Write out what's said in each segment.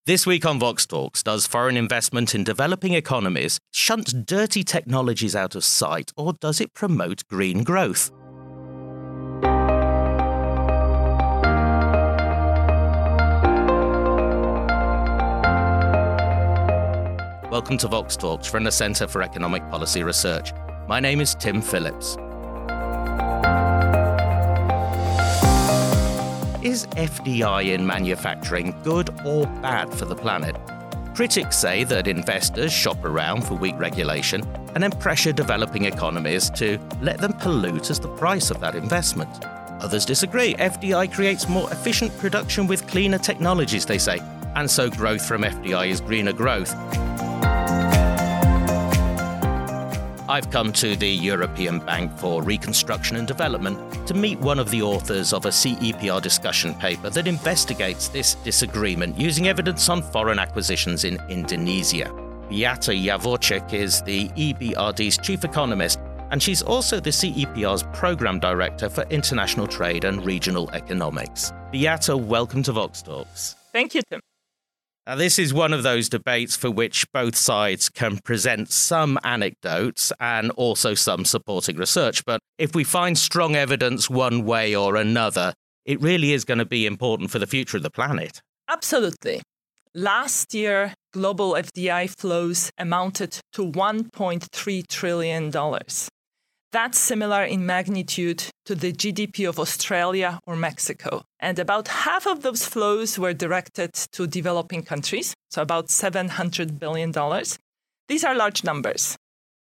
This week on Vox Talks, does foreign investment in developing economies shunt dirty technologies out of sight, or does it promote green growth? Welcome to Vox Talks from the Centre for Economic Policy Research. My name is Tim Phillips. Is FDI in manufacturing good or bad for the planet? Critics say that investors shop around for weak regulation and then pressure developing economies to let them pollute as the price of that investment. Others disagree. FDI creates more efficient production with cleaner technologies, they say, and so growth from FDI is greener growth. I've come to the European Bank for Reconstruction and Development to meet one of the authors of a CEPR discussion paper that investigates this disagreement using evidence on foreign acquisitions in Indonesia. Beata Javorcik is the EBRD's chief economist, and she's also the CEPR's program director for international trade and regional economics. Beata, welcome to Vox Talks. Thank you, Tim. Now, this is one of those debates for which both sides can present some anecdotes and also some supporting research. But if we find strong evidence one way or another, it really is going to be important for the future of the planet. Absolutely. Last year, global FDI flows amounted to $1.3 trillion. That's similar in magnitude to the GDP of Australia or Mexico. And about half of those flows were directed to developing countries, so about $700 billion. These are large numbers.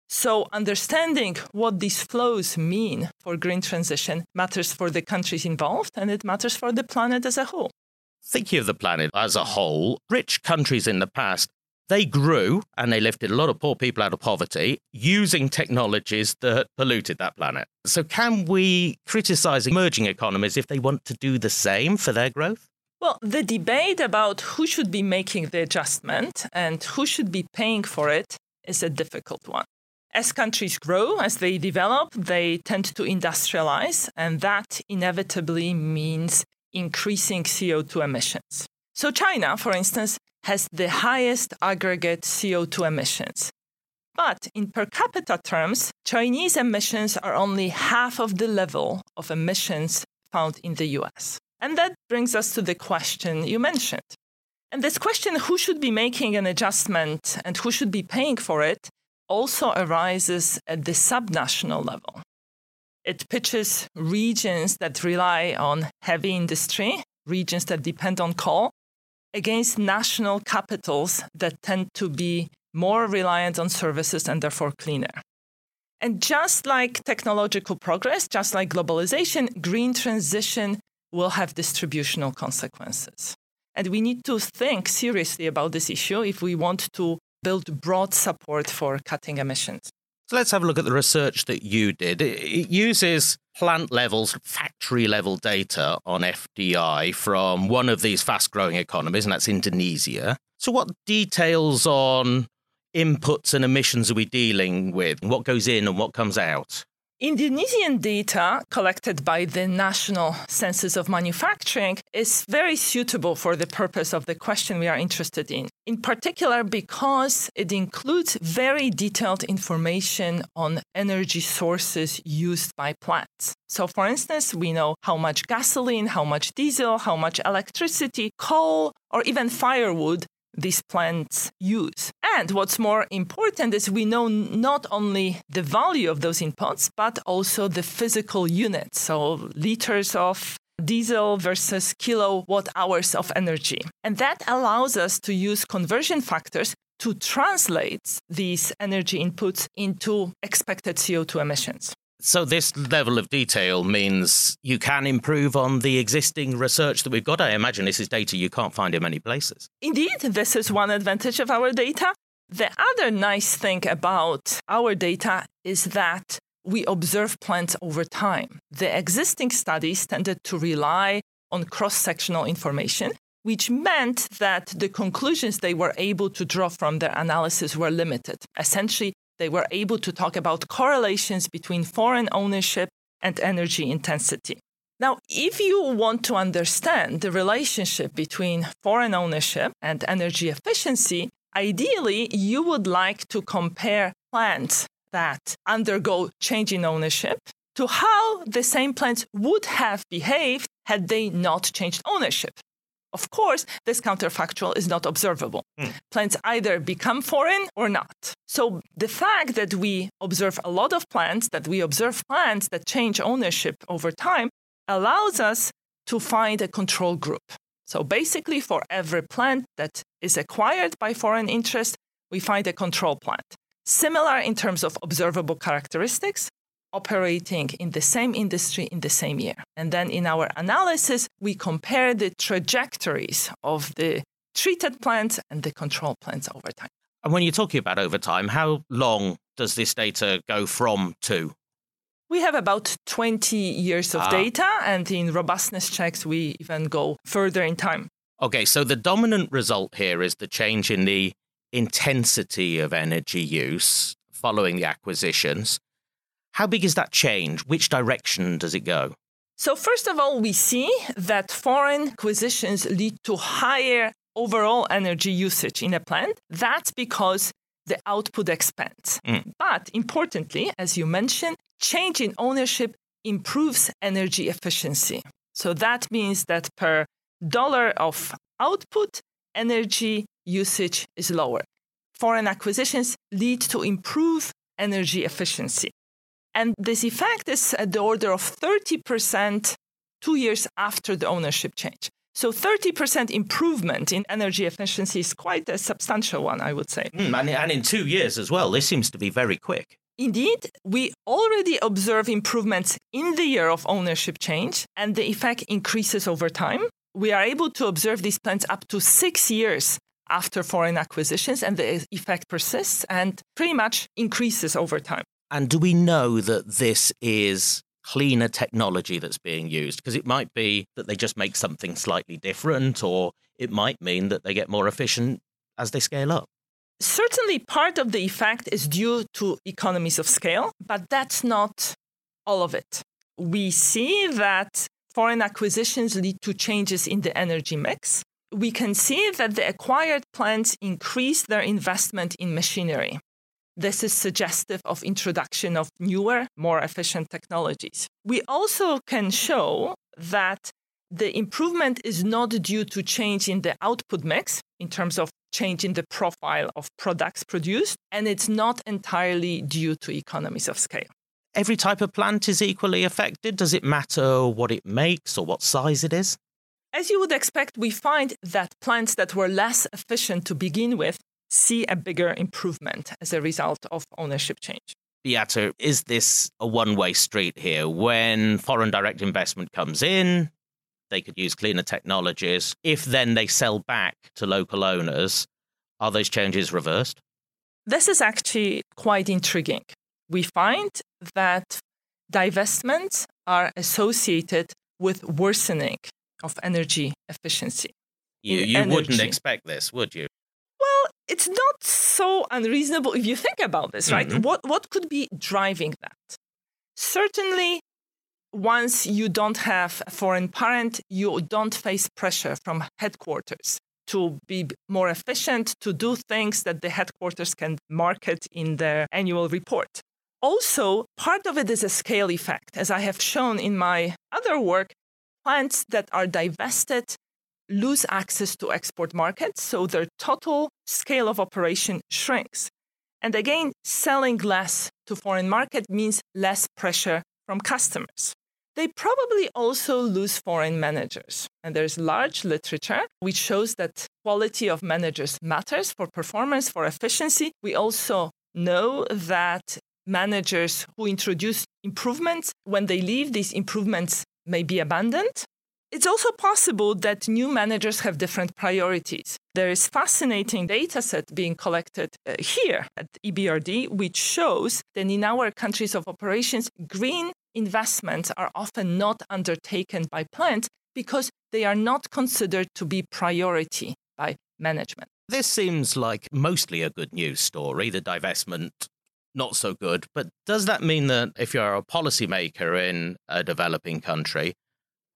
So understanding what these flows mean for green transition matters for the countries involved, and it matters for the planet as a whole. Thinking of the planet as a whole, rich countries in the past, they grew and they lifted a lot of poor people out of poverty using technologies that polluted that planet. So can we criticize emerging economies if they want to do the same for their growth? Well, the debate about who should be making the adjustment and who should be paying for it is a difficult one. As countries grow, as they develop, they tend to industrialize, and that inevitably means increasing CO2 emissions. So China, for instance, has the highest aggregate CO2 emissions. But in per capita terms, Chinese emissions are only half of the level of emissions found in the US. And that brings us to the question you mentioned. And this question, who should be making an adjustment and who should be paying for it, also arises at the subnational level. It pitches regions that rely on heavy industry, regions that depend on coal, against national capitals that tend to be more reliant on services and therefore cleaner. And just like technological progress, just like globalization, green transition will have distributional consequences. And we need to think seriously about this issue if we want to build broad support for cutting emissions. So let's have a look at the research that you did. It uses plant levels, factory level data on FDI from one of these fast growing economies, and that's Indonesia. So what details on inputs and emissions are we dealing with? What goes in and what comes out? Indonesian data collected by the National Census of Manufacturing is very suitable for the purpose of the question we are interested in particular because it includes very detailed information on energy sources used by plants. So, for instance, we know how much gasoline, how much diesel, how much electricity, coal, or even firewood these plants use. And what's more important is we know not only the value of those inputs, but also the physical units, so liters of diesel versus kilowatt hours of energy. And that allows us to use conversion factors to translate these energy inputs into expected CO2 emissions. So this level of detail means you can improve on the existing research that we've got. I imagine this is data you can't find in many places. Indeed, this is one advantage of our data. The other nice thing about our data is that we observe plants over time. The existing studies tended to rely on cross-sectional information, which meant that the conclusions they were able to draw from their analysis were limited. Essentially, they were able to talk about correlations between foreign ownership and energy intensity. Now, if you want to understand the relationship between foreign ownership and energy efficiency, ideally, you would like to compare plants that undergo change in ownership to how the same plants would have behaved had they not changed ownership. Of course, this counterfactual is not observable. Plants either become foreign or not. So the fact that we observe a lot of plants, that we observe plants that change ownership over time, allows us to find a control group. So basically, for every plant that is acquired by foreign interest, we find a control plant. Similar in terms of observable characteristics, operating in the same industry in the same year. And then in our analysis, we compare the trajectories of the treated plants and the control plants over time. And when you're talking about over time, how long does this data go from to? We have about 20 years of data, and in robustness checks, we even go further in time. Okay, so the dominant result here is the change in the intensity of energy use following the acquisitions. How big is that change? Which direction does it go? So first of all, we see that foreign acquisitions lead to higher overall energy usage in a plant. That's because the output expands. But importantly, as you mentioned, change in ownership improves energy efficiency. So that means that per dollar of output, energy usage is lower. Foreign acquisitions lead to improved energy efficiency. And this effect is at the order of 30% 2 years after the ownership change. So 30% improvement in energy efficiency is quite a substantial one, I would say. And in 2 years as well. This seems to be very quick. Indeed, we already observe improvements in the year of ownership change, and the effect increases over time. We are able to observe these plants up to 6 years after foreign acquisitions, and the effect persists and pretty much increases over time. And do we know that this is cleaner technology that's being used? Because it might be that they just make something slightly different, or it might mean that they get more efficient as they scale up. Certainly, part of the effect is due to economies of scale, but that's not all of it. We see that foreign acquisitions lead to changes in the energy mix. We can see that the acquired plants increase their investment in machinery. This is suggestive of introduction of newer, more efficient technologies. We also can show that the improvement is not due to change in the output mix in terms of change in the profile of products produced, and it's not entirely due to economies of scale. Every type of plant is equally affected? Does it matter what it makes or what size it is? As you would expect, we find that plants that were less efficient to begin with see a bigger improvement as a result of ownership change. Beata, is this a one-way street here? When foreign direct investment comes in, they could use cleaner technologies. If then they sell back to local owners, are those changes reversed? This is actually quite intriguing. We find that divestments are associated with worsening of energy efficiency. You wouldn't expect this, would you? Well, it's not so unreasonable if you think about this, right? What could be driving that? Certainly, once you don't have a foreign parent, you don't face pressure from headquarters to be more efficient, to do things that the headquarters can market in their annual report. Also, part of it is a scale effect. As I have shown in my other work, plants that are divested lose access to export markets, so their total scale of operation shrinks. And again, selling less to foreign market means less pressure from customers. They probably also lose foreign managers. And there's large literature which shows that quality of managers matters for performance, for efficiency. We also know that managers who introduce improvements, when they leave, these improvements may be abandoned. It's also possible that new managers have different priorities. There is fascinating data set being collected here at EBRD, which shows that in our countries of operations, green investments are often not undertaken by plants because they are not considered to be priority by management. This seems like mostly a good news story, the divestment not so good. But does that mean that if you're a policymaker in a developing country,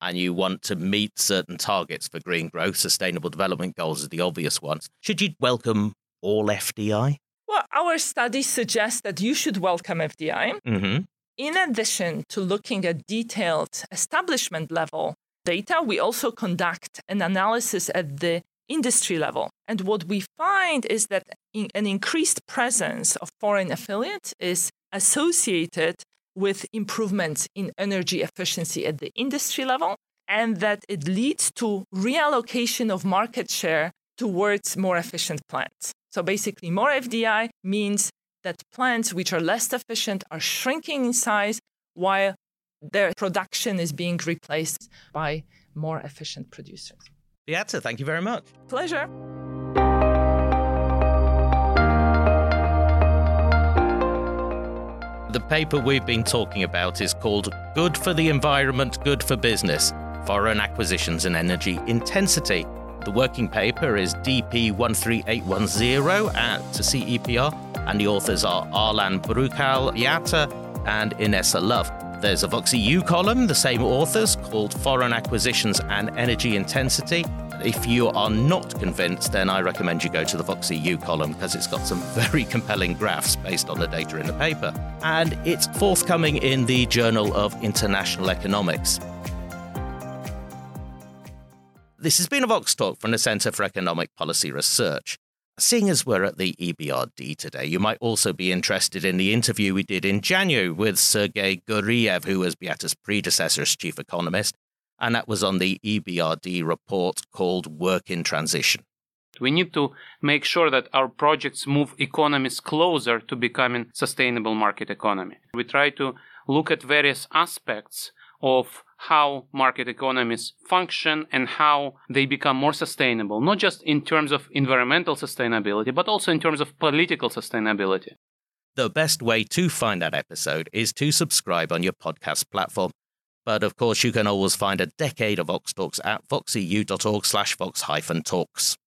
and you want to meet certain targets for green growth, sustainable development goals are the obvious ones, should you welcome all FDI? Well, our studies suggest that you should welcome FDI. Mm-hmm. In addition to looking at detailed establishment level data, we also conduct an analysis at the industry level. And what we find is that an increased presence of foreign affiliates is associated with improvements in energy efficiency at the industry level, and that it leads to reallocation of market share towards more efficient plants. So basically, more FDI means that plants which are less efficient are shrinking in size while their production is being replaced by more efficient producers. Beata, thank you very much. Pleasure. The paper we've been talking about is called Good for the Environment, Good for Business, Foreign Acquisitions and Energy Intensity. The working paper is DP 13810 at CEPR, and the authors are Arlan Bruchal, Beata, and Inessa Love. There's a Vox EU column, the same authors, called Foreign Acquisitions and Energy Intensity. If you are not convinced, then I recommend you go to the Vox EU column because it's got some very compelling graphs based on the data in the paper. And it's forthcoming in the Journal of International Economics. This has been a Vox Talk from the Centre for Economic Policy Research. Seeing as we're at the EBRD today, you might also be interested in the interview we did in January with Sergei Guriev, who was Beata's predecessor as chief economist, and that was on the EBRD report called Work in Transition. We need to make sure that our projects move economies closer to becoming sustainable market economy. We try to look at various aspects of how market economies function and how they become more sustainable, not just in terms of environmental sustainability, but also in terms of political sustainability. The best way to find that episode is to subscribe on your podcast platform. But of course, you can always find a decade of Vox Talks at voxeu.org/vox-talks.